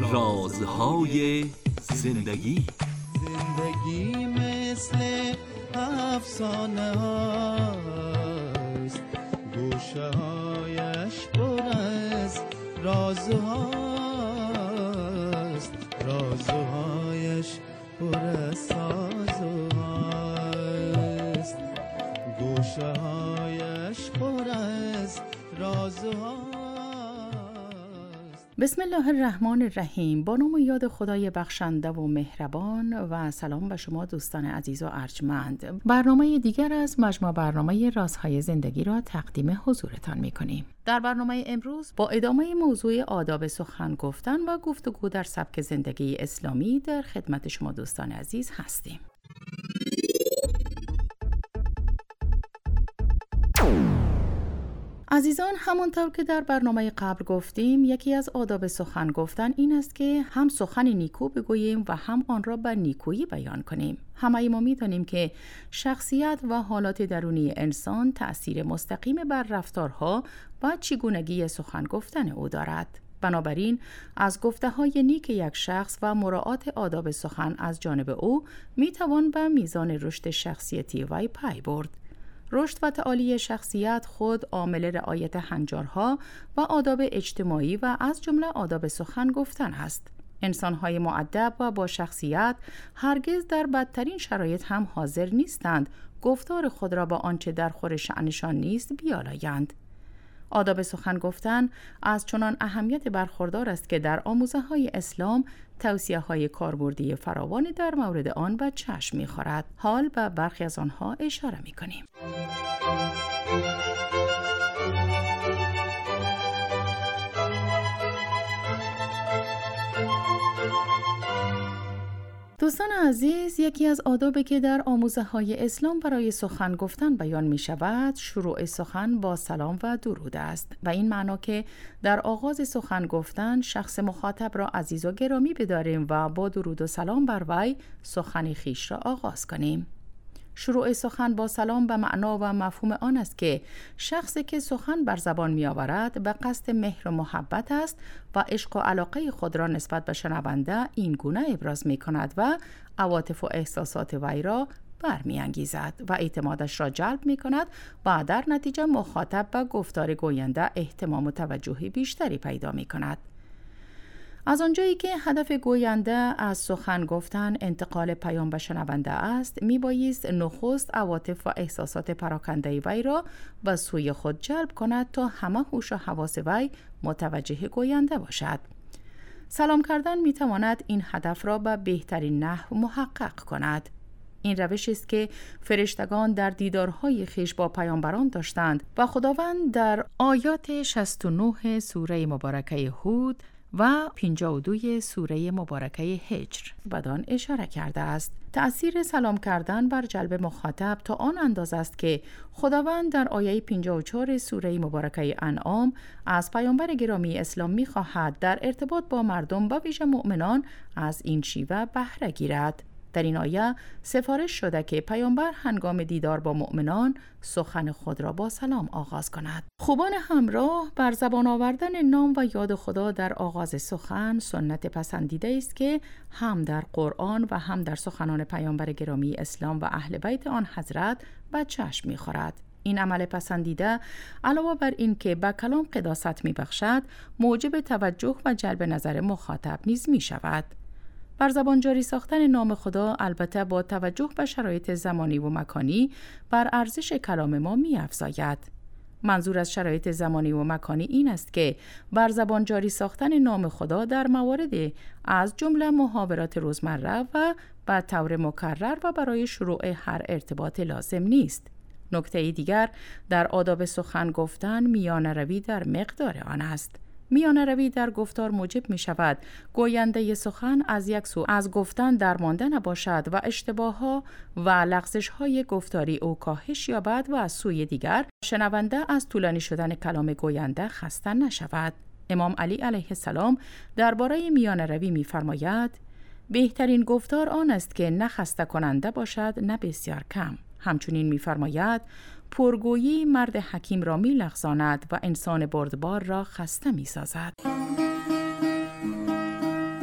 رازهای زندگی. زندگی مثل افسانه هاست، گوشه هایش پر از رازهاست، رازهایش پر از سازهاست، گوشه هایش پر از رازهاست. بسم الله الرحمن الرحیم. با نام و یاد خدای بخشنده و مهربان و سلام به شما دوستان عزیز و ارجمند. برنامه دیگر از مجموع برنامه رازهای زندگی را تقدیم حضورتان می‌کنیم. در برنامه امروز با ادامه موضوع آداب سخن گفتن و گفتگو در سبک زندگی اسلامی در خدمت شما دوستان عزیز هستیم. عزیزان، همانطور که در برنامه قبل گفتیم، یکی از آداب سخن گفتن این است که هم سخن نیکو بگوییم و هم آن را به نیکویی بیان کنیم. همه ما می‌دانیم که شخصیت و حالات درونی انسان تأثیر مستقیم بر رفتارها و چگونگی سخن گفتن او دارد. بنابراین از گفته‌های نیک یک شخص و مراعات آداب سخن از جانب او می‌توان به میزان رشد شخصیتی وی پی برد. رشد و تعالی شخصیت خود عامل رعایت هنجارها و آداب اجتماعی و از جمله آداب سخن گفتن است. انسان‌های مؤدب و با شخصیت هرگز در بدترین شرایط هم حاضر نیستند گفتار خود را با آنچه در خور شأنشان نیست بیالایند. آداب سخن گفتن از چنان اهمیت برخوردار است که در آموزه‌های اسلام توصیه‌های کاربردی فراوانی در مورد آن به چشم می‌خورد. حال به برخی از آنها اشاره می‌کنیم. دوستان عزیز، یکی از آدابی که در آموزه‌های اسلام برای سخن گفتن بیان می شود، شروع سخن با سلام و درود است و این معنا که در آغاز سخن گفتن شخص مخاطب را عزیز و گرامی بداریم و با درود و سلام بر وی سخن خویش را آغاز کنیم. شروع سخن با سلام به معنا و مفهوم آن است که شخصی که سخن بر زبان می آورد به قصد مهر و محبت است و عشق و علاقه خود را نسبت به شنونده این گونه ابراز می کند و عواطف و احساسات وی را برمی انگیزد و اعتمادش را جلب می کند و در نتیجه مخاطب به گفتار گوینده اهتمام و توجه بیشتری پیدا می کند. از آنجایی که هدف گوینده از سخن گفتن انتقال پیام به شنونده است، میبایست نخست عواطف و احساسات پراکنده وی را به سوی خود جلب کند تا همه هوش و حواس وی متوجه گوینده باشد. سلام کردن میتواند این هدف را به بهترین نحو محقق کند. این روش است که فرشتگان در دیدارهای خویش با پیامبران داشتند و خداوند در آیات 69 سوره مبارکه هود و 52 سوره مبارکه هجر بدان اشاره کرده است. تأثیر سلام کردن بر جلب مخاطب تا آن اندازه است که خداوند در آیه 54 سوره مبارکه انعام از پیامبر گرامی اسلام می‌خواهد در ارتباط با مردم و ویژه مؤمنان از این شیوه بهره گیرد. در این آیه سفارش شده که پیامبر هنگام دیدار با مؤمنان سخن خود را با سلام آغاز کند. خوبان همراه، بر زبان آوردن نام و یاد خدا در آغاز سخن سنت پسندیده است که هم در قرآن و هم در سخنان پیامبر گرامی اسلام و اهل بیت آن حضرت به چشم می‌خورد. این عمل پسندیده علاوه بر این که به کلام قداست می‌بخشد، موجب توجه و جلب نظر مخاطب نیز می‌شود. بر زبان جاری ساختن نام خدا البته با توجه به شرایط زمانی و مکانی بر ارزش کلام ما می‌افزاید. منظور از شرایط زمانی و مکانی این است که بر زبان جاری ساختن نام خدا در موارد از جمله محاورات روزمره و به طور مکرر و برای شروع هر ارتباط لازم نیست. نکته دیگر در آداب سخن گفتن میانه روی در مقدار آن است. میانه روی در گفتار موجب می شود گوینده سخن از یک سو از گفتن درمانده نباشد و اشتباه‌ها و لغزش‌های گفتاری او کاهش یابد و از سوی دیگر شنونده از طولانی شدن کلام گوینده خسته نشود. امام علی علیه السلام درباره میانه روی می فرماید: بهترین گفتار آن است که نه خسته کننده باشد نه بسیار کم. همچنین می‌فرماید پرگویی مرد حکیم را می‌لغزاند و انسان بردبار را خسته می‌سازد.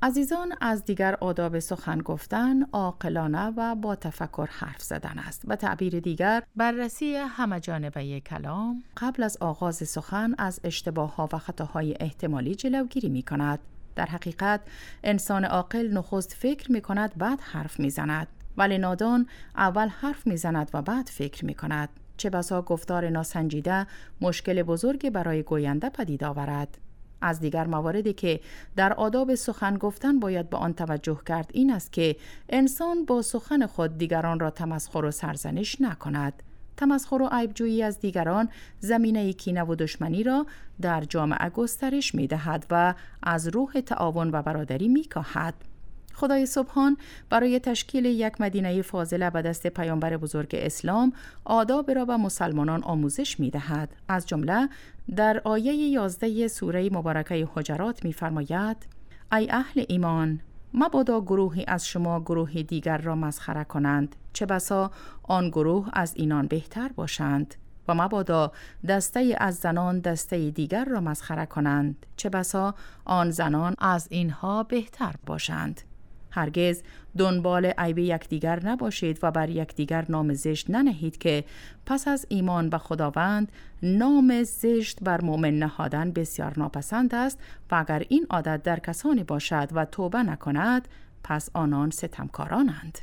عزیزان، از دیگر آداب سخن گفتن عاقلانه و با تفکر حرف زدن است. به تعبیر دیگر، بررسی همه‌جانبه کلام قبل از آغاز سخن از اشتباه‌ها و خطاهای احتمالی جلوگیری می‌کند. در حقیقت انسان عاقل نخست فکر می‌کند بعد حرف می‌زند، ولی نادان اول حرف می‌زند و بعد فکر می‌کند. چه بسا گفتار ناسنجیده مشکل بزرگی برای گوینده پدید آورد. از دیگر مواردی که در آداب سخن گفتن باید به آن توجه کرد این است که انسان با سخن خود دیگران را تمسخر و سرزنش نکند. تمسخر و عیب‌جویی از دیگران زمینه کینه و دشمنی را در جامعه گسترش می‌دهد و از روح تعاون و برادری می‌کاهد. خدای سبحان برای تشکیل یک مدینه فاضله به دست پیامبر بزرگ اسلام آداب را به مسلمانان آموزش می‌دهد. از جمله در آیه 11 سوره مبارکه حجرات می‌فرماید: ای اهل ایمان، مبادا گروهی از شما گروه دیگر را مسخره کنند، چه بسا آن گروه از اینان بهتر باشند، و مبادا دسته از زنان دسته دیگر را مسخره کنند، چه بسا آن زنان از اینها بهتر باشند. هرگز دنبال عیب یکدیگر نباشید و بر یکدیگر نام زشت ننهید که پس از ایمان به خداوند نام زشت بر مؤمن نهادن بسیار ناپسند است و اگر این عادت در کسانی باشد و توبه نکند پس آنان ستمکارانند.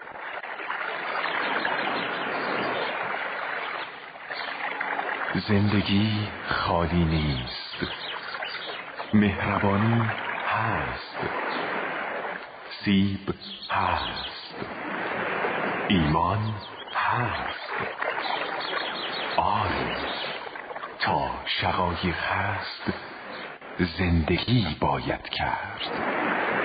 زندگی خالی نیست، مهربانی هست، سیب هست، ایمان هست. آری تا شقایق هست زندگی باید کرد.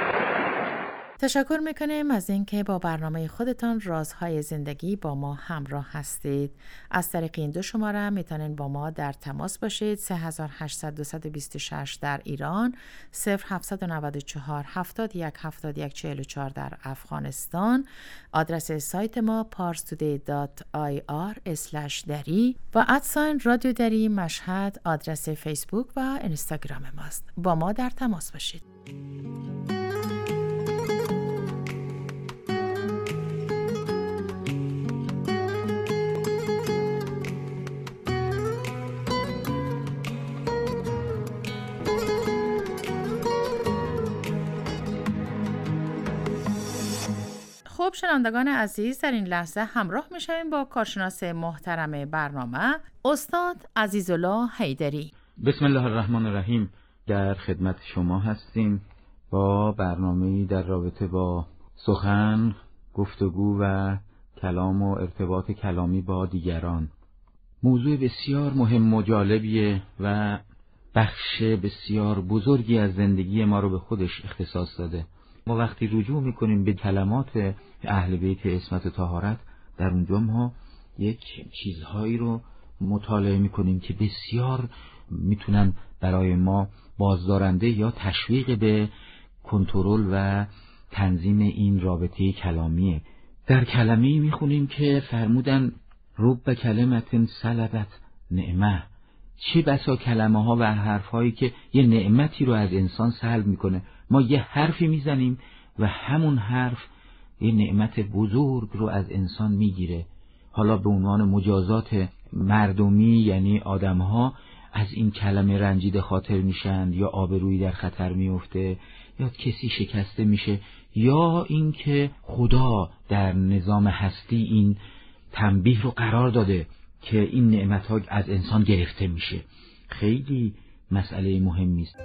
تشکر میکنیم از اینکه با برنامه خودتان رازهای زندگی با ما همراه هستید. از طریق این دو شماره میتونین با ما در تماس باشید: 3800-226 در ایران، 0794-71-71-44 در افغانستان. آدرس سایت ما parstoday.ir/dari و @رادیو دری مشهد آدرس فیسبوک و اینستاگرام ماست. با ما در تماس باشید. خب شنوندگان عزیز، در این لحظه همراه میشویم با کارشناس محترم برنامه استاد عزیزالله حیدری. بسم الله الرحمن الرحیم. در خدمت شما هستیم با برنامه‌ای در رابطه با سخن، گفتگو و کلام و ارتباط کلامی با دیگران. موضوع بسیار مهم و جالبیه و بخش بسیار بزرگی از زندگی ما رو به خودش اختصاص داده. ما وقتی رجوع میکنیم به کلمات اهل بیت عصمت و طهارت، در اونجا ما یک چیزهایی رو مطالعه میکنیم که بسیار میتونن برای ما بازدارنده یا تشویق به کنترل و تنظیم این رابطه کلامیه. در کلمه‌ای میخونیم که فرمودن رب کلمت سلبت نعمه، چه بسا کلمه ها و حرف هایی که یه نعمتی رو از انسان سلب میکنه. ما یه حرفی میزنیم و همون حرف یه نعمت بزرگ رو از انسان میگیره. حالا به عنوان مجازات مردمی، یعنی آدم ها از این کلمه رنجیده خاطر میشن، یا آبرویی در خطر میفته، یا کسی شکسته میشه، یا اینکه خدا در نظام هستی این تنبیه رو قرار داده که این نعمت ها از انسان گرفته میشه. خیلی مسئله مهمی است.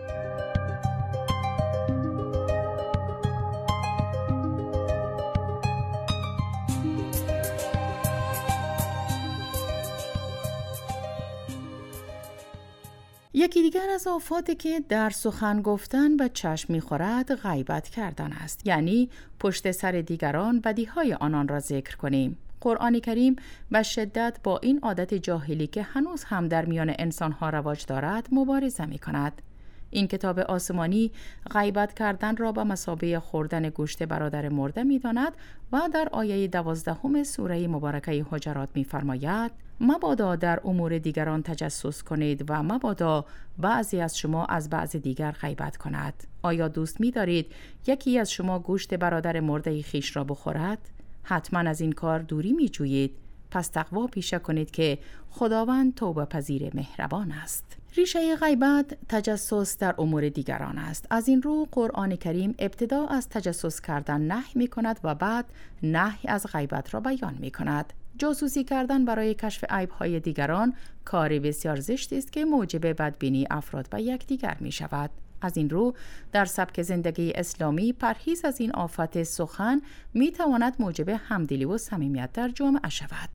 یکی دیگر از آفاتی که در سخن گفتن به چشم می‌خورد غیبت کردن است، یعنی پشت سر دیگران بدیهای آنان را ذکر کنیم. قرآن کریم به شدت با این عادت جاهلی که هنوز هم در میان انسان‌ها رواج دارد مبارزه می‌کند. این کتاب آسمانی غیبت کردن را به مثابه خوردن گوشت برادر مرده می‌داند و در آیه 12 سوره مبارکه حجرات می‌فرماید: مبادا در امور دیگران تجسس کنید و مبادا بعضی از شما از بعض دیگر غیبت کند. آیا دوست می‌دارید یکی از شما گوشت برادر مرده خویش را بخورد؟ حتما از این کار دوری می‌جویید. پس تقوا پیشه کنید که خداوند توبه پذیر مهربان است. ریشه غیبت تجسس در امور دیگران است. از این رو قرآن کریم ابتدا از تجسس کردن نهی می کند و بعد نهی از غیبت را بیان می کند. جاسوسی کردن برای کشف عیب‌های دیگران کاری بسیار زشتی است که موجب بدبینی افراد به یکدیگر می شود. از این رو در سبک زندگی اسلامی پرهیز از این آفت سخن می تواند موجب همدلی و صمیمیت در جامعه شود.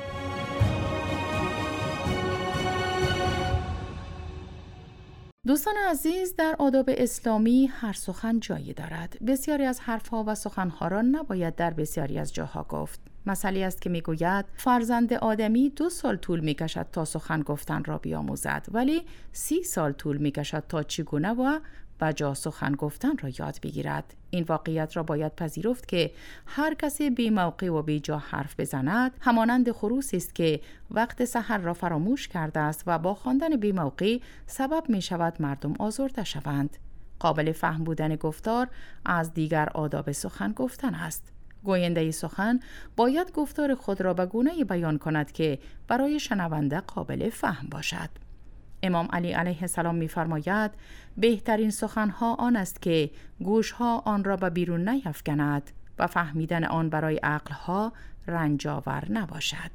دوستان عزیز، در آداب اسلامی هر سخن جایی دارد. بسیاری از حرفها و سخنها را نباید در بسیاری از جاها گفت. مثلی است که میگوید فرزند آدمی 2 سال طول میکشد تا سخن گفتن را بیاموزد، ولی 30 سال طول میکشد تا چگونه و بجا سخن گفتن را یاد بگیرد. این واقعیت را باید پذیرفت که هر کسی بی موقع و بی جا حرف بزند همانند خروسی است که وقت سحر را فراموش کرده است و با خواندن بی موقع سبب می شود مردم آزرده شوند. قابل فهم بودن گفتار از دیگر آداب سخن گفتن است. گوینده سخن باید گفتار خود را به گونه‌ای بیان کند که برای شنونده قابل فهم باشد. امام علی علیه السلام می‌فرماید بهترین سخنها آن است که گوشها آن را به بیرون نیفکند و فهمیدن آن برای عقلها رنجاور نباشد.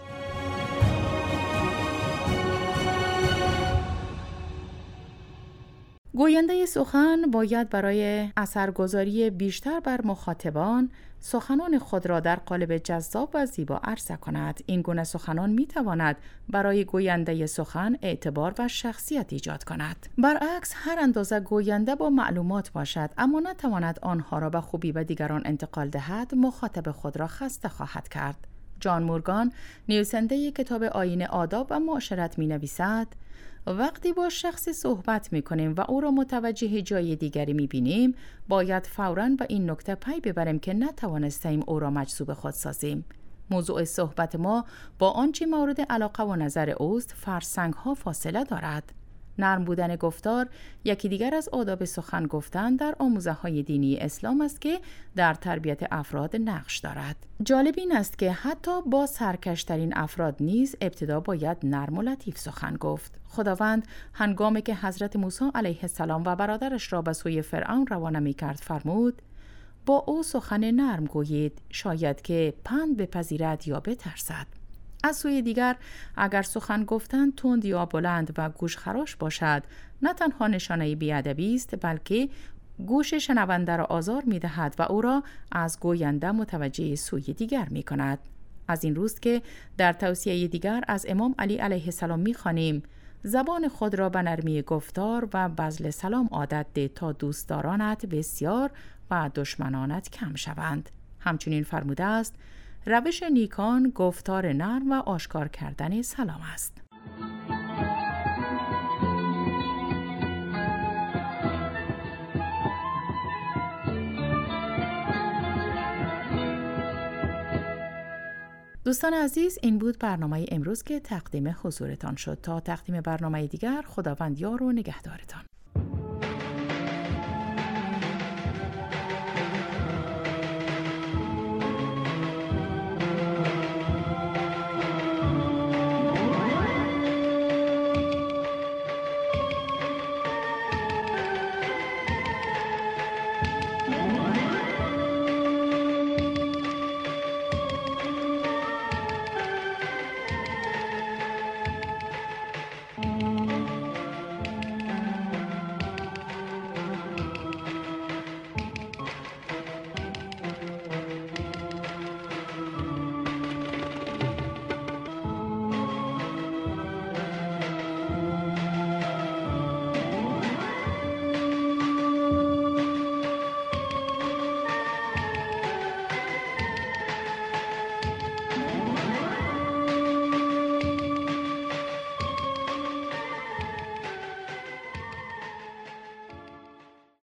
گوینده سخن باید برای اثرگذاری بیشتر بر مخاطبان سخنان خود را در قالب جذاب و زیبا عرضه کند. این گونه سخنان می تواند برای گوینده سخن اعتبار و شخصیت ایجاد کند. برعکس هر اندازه گوینده با معلومات باشد اما نتواند آنها را به خوبی به دیگران انتقال دهد، مخاطب خود را خسته خواهد کرد. جان مورگان نویسنده کتاب آیین آداب و معاشرت می نویسد: وقتی با شخصی صحبت می کنیم و او را متوجه جای دیگری می بینیم، باید فوراً به این نکته پی ببریم که نتوانستیم او را مجذوب خود سازیم. موضوع صحبت ما با آنچه مورد علاقه و نظر اوست فرسنگ ها فاصله دارد. نرم بودن گفتار یکی دیگر از آداب سخن گفتن در آموزه های دینی اسلام است که در تربیت افراد نقش دارد. جالب این است که حتی با سرکشترین افراد نیز ابتدا باید نرم و لطیف سخن گفت. خداوند هنگامی که حضرت موسی علیه السلام و برادرش را به سوی فرعون روانه می‌کرد فرمود: با او سخن نرم گویید، شاید که پند بپذیرد یا بترسد. از سوی دیگر اگر سخن گفتن تند یا بلند و گوش خراش باشد، نه تنها نشانه بی‌ادبی است بلکه گوش شنونده را آزار می‌دهد و او را از گوینده متوجه سوی دیگر می‌کند. از این روست که در توصیه دیگر از امام علی علیه السلام می‌خوانیم: زبان خود را به نرمی گفتار و بذل سلام عادت ده تا دوستدارانت بسیار و دشمنانت کم شوند. همچنین فرموده است: روش نیکان گفتار نرم و آشکار کردن سلام است. دوستان عزیز، این بود برنامه امروز که تقدیم حضورتان شد. تا تقدیم برنامه دیگر، خداوند یار و نگهدارتان.